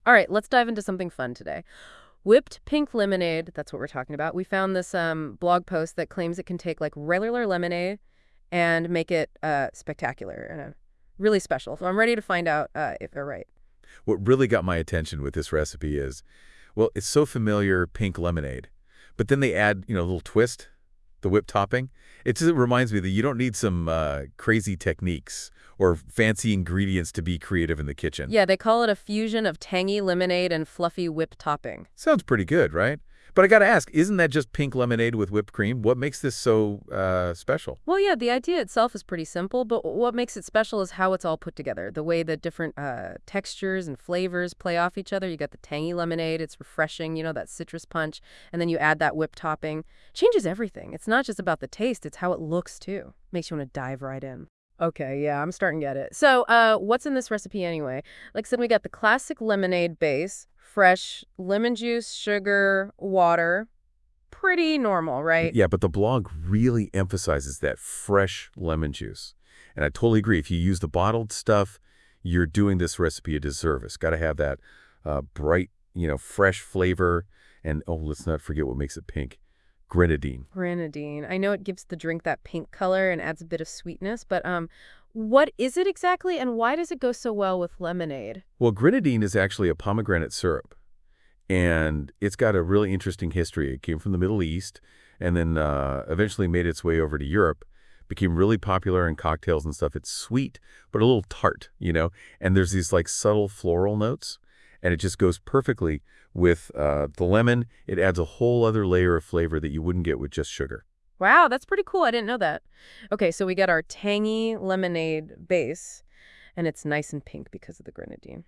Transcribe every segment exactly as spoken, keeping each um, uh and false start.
All right, let's dive into something fun today. Whipped pink lemonade, that's what we're talking about. We found this um, blog post that claims it can take like regular lemonade and make it uh, spectacular and uh, really special. So I'm ready to find out uh, if they're right. What really got my attention with this recipe is, well, it's so familiar, pink lemonade, but then they add, you know, a little twist, the whipped topping. It just reminds me that you don't need some uh, crazy techniques or fancy ingredients to be creative in the kitchen. Yeah, they call it a fusion of tangy lemonade and fluffy whipped topping. Sounds pretty good, right? But I got to ask, isn't that just pink lemonade with whipped cream? What makes this so uh, special? Well, yeah, the idea itself is pretty simple, but what makes it special is how it's all put together. The way the different uh, textures and flavors play off each other. You got the tangy lemonade, it's refreshing, you know, that citrus punch, and then you add that whipped topping. Changes everything. It's not just about the taste, it's how it looks too. Makes you want to dive right in. Okay, yeah, I'm starting to get it. So, uh, what's in this recipe anyway? Like I said, we got the classic lemonade base, fresh lemon juice, sugar, water. Pretty normal, right? Yeah, but the blog really emphasizes that fresh lemon juice. And I totally agree. If you use the bottled stuff, you're doing this recipe a disservice. Got to have that uh, bright, you know, fresh flavor. And, oh, let's not forget what makes it pink. Grenadine. Grenadine. I know it gives the drink that pink color and adds a bit of sweetness, but um, what is it exactly, and why does it go so well with lemonade? Well, grenadine is actually a pomegranate syrup. And it's got a really interesting history. It came from the Middle East and then uh, eventually made its way over to Europe, became really popular in cocktails and stuff. It's sweet, but a little tart, you know, and there's these like subtle floral notes, and it just goes perfectly with uh, the lemon. It adds a whole other layer of flavor that you wouldn't get with just sugar. Wow, that's pretty cool. I didn't know that. Okay, so we got our tangy lemonade base, and it's nice and pink because of the grenadine.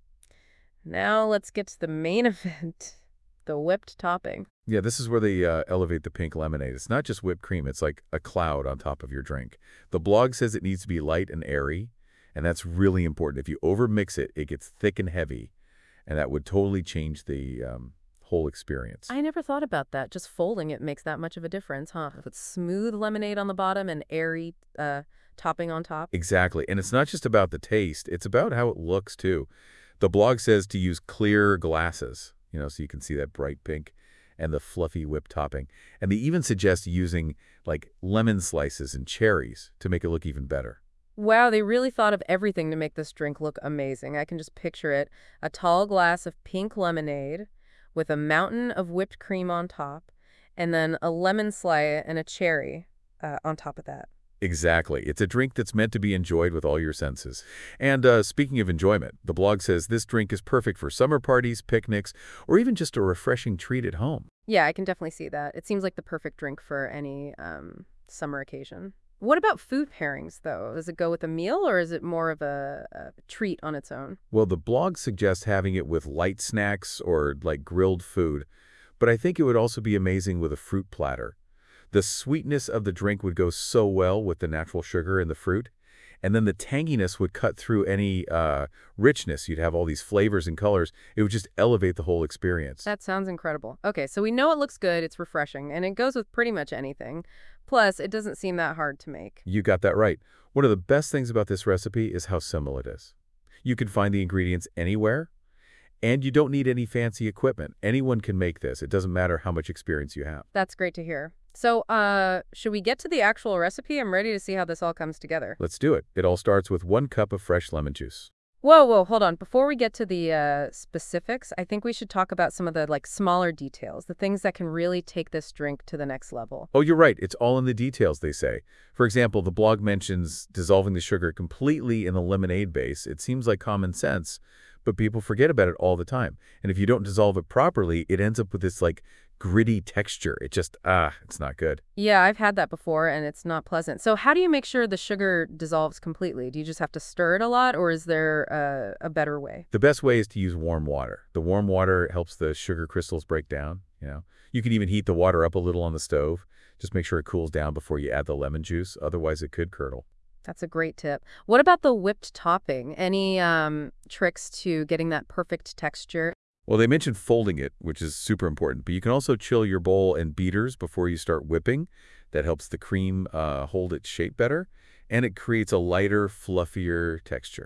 Now let's get to the main event, the whipped topping. Yeah, this is where they uh, elevate the pink lemonade. It's not just whipped cream. It's like a cloud on top of your drink. The blog says it needs to be light and airy, and that's really important. If you overmix it, it gets thick and heavy, and that would totally change the um, whole experience. I never thought about that. Just folding it makes that much of a difference, huh? With smooth lemonade on the bottom and airy uh, topping on top. Exactly, and it's not just about the taste. It's about how it looks, too. The blog says to use clear glasses, you know, so you can see that bright pink and the fluffy whipped topping. And they even suggest using like lemon slices and cherries to make it look even better. Wow, they really thought of everything to make this drink look amazing. I can just picture it. A tall glass of pink lemonade with a mountain of whipped cream on top, and then a lemon slice and a cherry uh, on top of that. Exactly. It's a drink that's meant to be enjoyed with all your senses. And uh, speaking of enjoyment, the blog says this drink is perfect for summer parties, picnics, or even just a refreshing treat at home. Yeah, I can definitely see that. It seems like the perfect drink for any um, summer occasion. What about food pairings, though? Does it go with a meal, or is it more of a, a treat on its own? Well, the blog suggests having it with light snacks or like grilled food, but I think it would also be amazing with a fruit platter. The sweetness of the drink would go so well with the natural sugar in the fruit, and then the tanginess would cut through any uh, richness. You'd have all these flavors and colors. It would just elevate the whole experience. That sounds incredible. Okay, so we know it looks good, it's refreshing, and it goes with pretty much anything. Plus, it doesn't seem that hard to make. You got that right. One of the best things about this recipe is how simple it is. You can find the ingredients anywhere, and you don't need any fancy equipment. Anyone can make this. It doesn't matter how much experience you have. That's great to hear. So, uh, should we get to the actual recipe? I'm ready to see how this all comes together. Let's do it. It all starts with one cup of fresh lemon juice. Whoa, whoa, hold on. Before we get to the uh, specifics, I think we should talk about some of the like smaller details, the things that can really take this drink to the next level. Oh, you're right. It's all in the details, they say. For example, the blog mentions dissolving the sugar completely in the lemonade base. It seems like common sense, but people forget about it all the time. And if you don't dissolve it properly, it ends up with this like gritty texture. It just, ah, it's not good. Yeah, I've had that before, and it's not pleasant. So how do you make sure the sugar dissolves completely? Do you just have to stir it a lot, or is there a, a better way? The best way is to use warm water. The warm water helps the sugar crystals break down, you know. You can even heat the water up a little on the stove. Just make sure it cools down before you add the lemon juice. Otherwise, it could curdle. That's a great tip. What about the whipped topping? Any um, tricks to getting that perfect texture? Well, they mentioned folding it, which is super important, but you can also chill your bowl and beaters before you start whipping. That helps the cream uh, hold its shape better, and it creates a lighter, fluffier texture.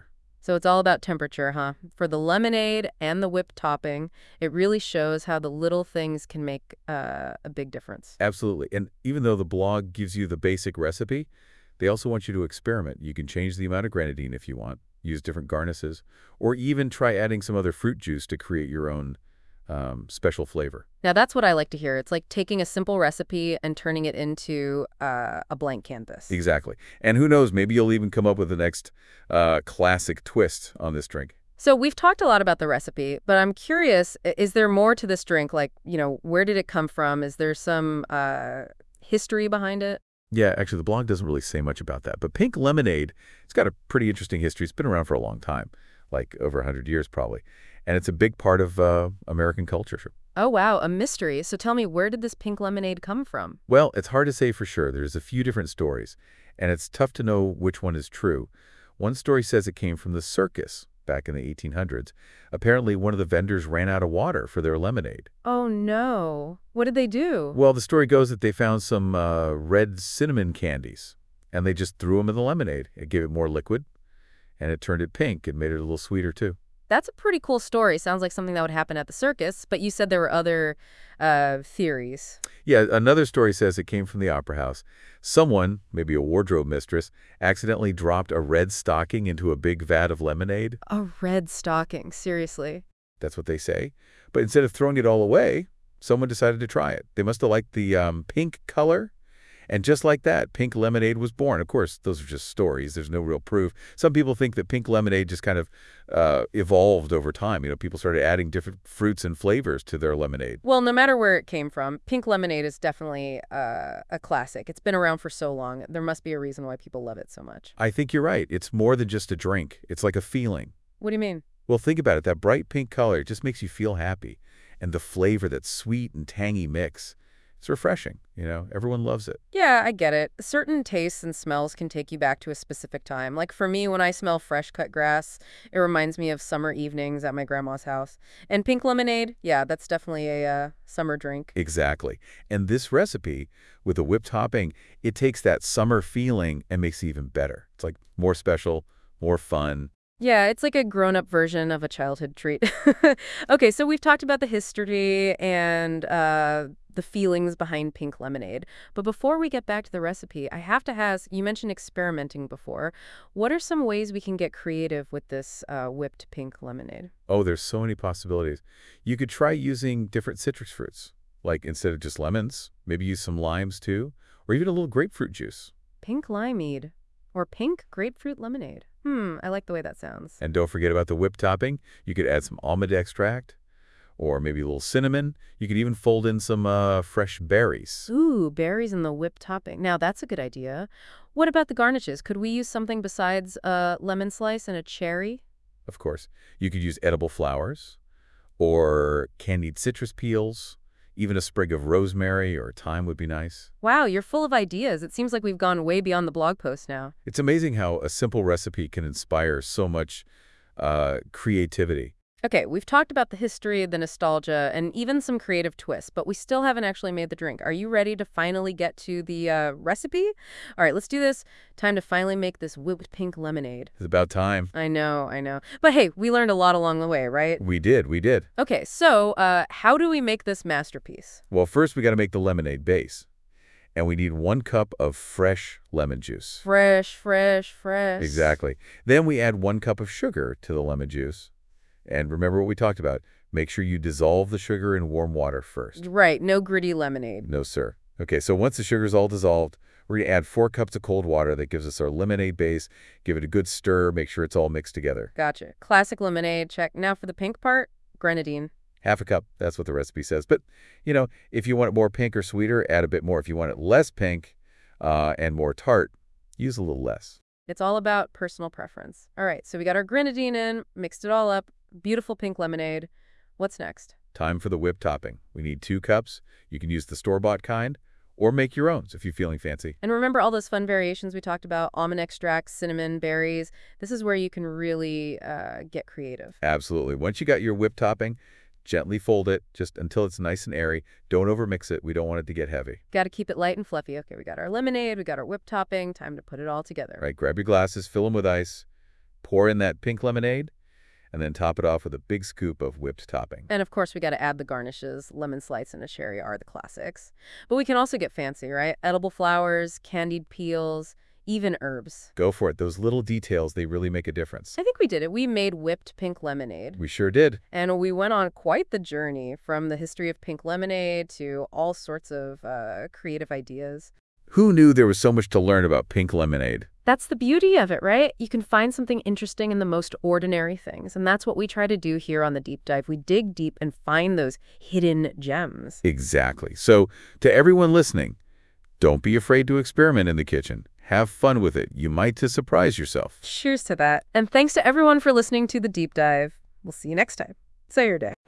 So it's all about temperature, huh? For the lemonade and the whipped topping, it really shows how the little things can make uh, a big difference. Absolutely. And even though the blog gives you the basic recipe, they also want you to experiment. You can change the amount of grenadine if you want, use different garnishes, or even try adding some other fruit juice to create your own um, special flavor. Now, that's what I like to hear. It's like taking a simple recipe and turning it into uh, a blank canvas. Exactly. And who knows, maybe you'll even come up with the next uh, classic twist on this drink. So we've talked a lot about the recipe, but I'm curious, i- is there more to this drink? Like, you know, where did it come from? Is there some uh, history behind it? Yeah, actually, the blog doesn't really say much about that. But pink lemonade, it's got a pretty interesting history. It's been around for a long time, like over one hundred years probably. And it's a big part of uh, American culture. Oh, wow, a mystery. So tell me, where did this pink lemonade come from? Well, it's hard to say for sure. There's a few different stories, and it's tough to know which one is true. One story says it came from the circus back in the eighteen hundreds. Apparently, one of the vendors ran out of water for their lemonade. Oh, no. What did they do? Well, the story goes that they found some uh, red cinnamon candies, and they just threw them in the lemonade. It gave it more liquid, and it turned it pink and made it a little sweeter, too. That's a pretty cool story. Sounds like something that would happen at the circus, but you said there were other uh, theories. Yeah, another story says it came from the opera house. Someone, maybe a wardrobe mistress, accidentally dropped a red stocking into a big vat of lemonade. A red stocking, seriously. That's what they say. But instead of throwing it all away, someone decided to try it. They must have liked the um, pink color. And just like that, pink lemonade was born. Of course, those are just stories. There's no real proof. Some people think that pink lemonade just kind of uh, evolved over time. You know, people started adding different fruits and flavors to their lemonade. Well, no matter where it came from, pink lemonade is definitely uh, a classic. It's been around for so long. There must be a reason why people love it so much. I think you're right. It's more than just a drink. It's like a feeling. What do you mean? Well, think about it. That bright pink color just makes you feel happy. And the flavor, that sweet and tangy mix, it's refreshing. You know, everyone loves it. Yeah, I get it. Certain tastes and smells can take you back to a specific time. Like for me, when I smell fresh cut grass, it reminds me of summer evenings at my grandma's house. And pink lemonade, yeah, that's definitely a uh, summer drink. Exactly. And this recipe with the whipped topping, it takes that summer feeling and makes it even better. It's like more special, more fun. Yeah, it's like a grown-up version of a childhood treat. Okay, so we've talked about the history and uh, the feelings behind pink lemonade. But before we get back to the recipe, I have to ask, you mentioned experimenting before. What are some ways we can get creative with this uh, whipped pink lemonade? Oh, there's so many possibilities. You could try using different citrus fruits. Like instead of just lemons, maybe use some limes too, or even a little grapefruit juice. Pink limeade or pink grapefruit lemonade. Hmm, I like the way that sounds. And don't forget about the whipped topping. You could add some almond extract or maybe a little cinnamon. You could even fold in some uh, fresh berries. Ooh, berries in the whipped topping. Now, that's a good idea. What about the garnishes? Could we use something besides a lemon slice and a cherry? Of course, you could use edible flowers or candied citrus peels. Even a sprig of rosemary or thyme would be nice. Wow, you're full of ideas. It seems like we've gone way beyond the blog post now. It's amazing how a simple recipe can inspire so much uh, creativity. Okay, we've talked about the history, the nostalgia, and even some creative twists, but we still haven't actually made the drink. Are you ready to finally get to the uh, recipe? All right, let's do this. Time to finally make this whipped pink lemonade. It's about time. I know, I know. But hey, we learned a lot along the way, right? We did, we did. Okay, so uh, how do we make this masterpiece? Well, first we got to make the lemonade base. And we need one cup of fresh lemon juice. Fresh, fresh, fresh. Exactly. Then we add one cup of sugar to the lemon juice. And remember what we talked about. Make sure you dissolve the sugar in warm water first. Right, no gritty lemonade. No, sir. Okay, so once the sugar's all dissolved, we're going to add four cups of cold water. That gives us our lemonade base. Give it a good stir. Make sure it's all mixed together. Gotcha. Classic lemonade, check. Now for the pink part, grenadine. Half a cup. That's what the recipe says. But, you know, if you want it more pink or sweeter, add a bit more. If you want it less pink uh, and more tart, use a little less. It's all about personal preference. All right, so we got our grenadine in, mixed it all up. Beautiful pink lemonade. What's next? Time for the whipped topping. We need two cups. You can use the store-bought kind or make your own if you're feeling fancy. And remember all those fun variations we talked about, almond extract, cinnamon, berries. This is where you can really uh, get creative. Absolutely. Once you got your whipped topping, gently fold it just until it's nice and airy. Don't overmix it. We don't want it to get heavy. Got to keep it light and fluffy. Okay, we got our lemonade, we got our whipped topping. Time to put it all together. All right, grab your glasses, fill them with ice. Pour in that pink lemonade, and then top it off with a big scoop of whipped topping. And of course, we got to add the garnishes. Lemon slice and a cherry are the classics. But we can also get fancy, right? Edible flowers, candied peels, even herbs. Go for it. Those little details, they really make a difference. I think we did it. We made whipped pink lemonade. We sure did. And we went on quite the journey from the history of pink lemonade to all sorts of uh, creative ideas. Who knew there was so much to learn about pink lemonade? That's the beauty of it, right? You can find something interesting in the most ordinary things. And that's what we try to do here on the Deep Dive. We dig deep and find those hidden gems. Exactly. So, to everyone listening, don't be afraid to experiment in the kitchen. Have fun with it. You might just surprise yourself. Cheers to that. And thanks to everyone for listening to the Deep Dive. We'll see you next time. Say your day.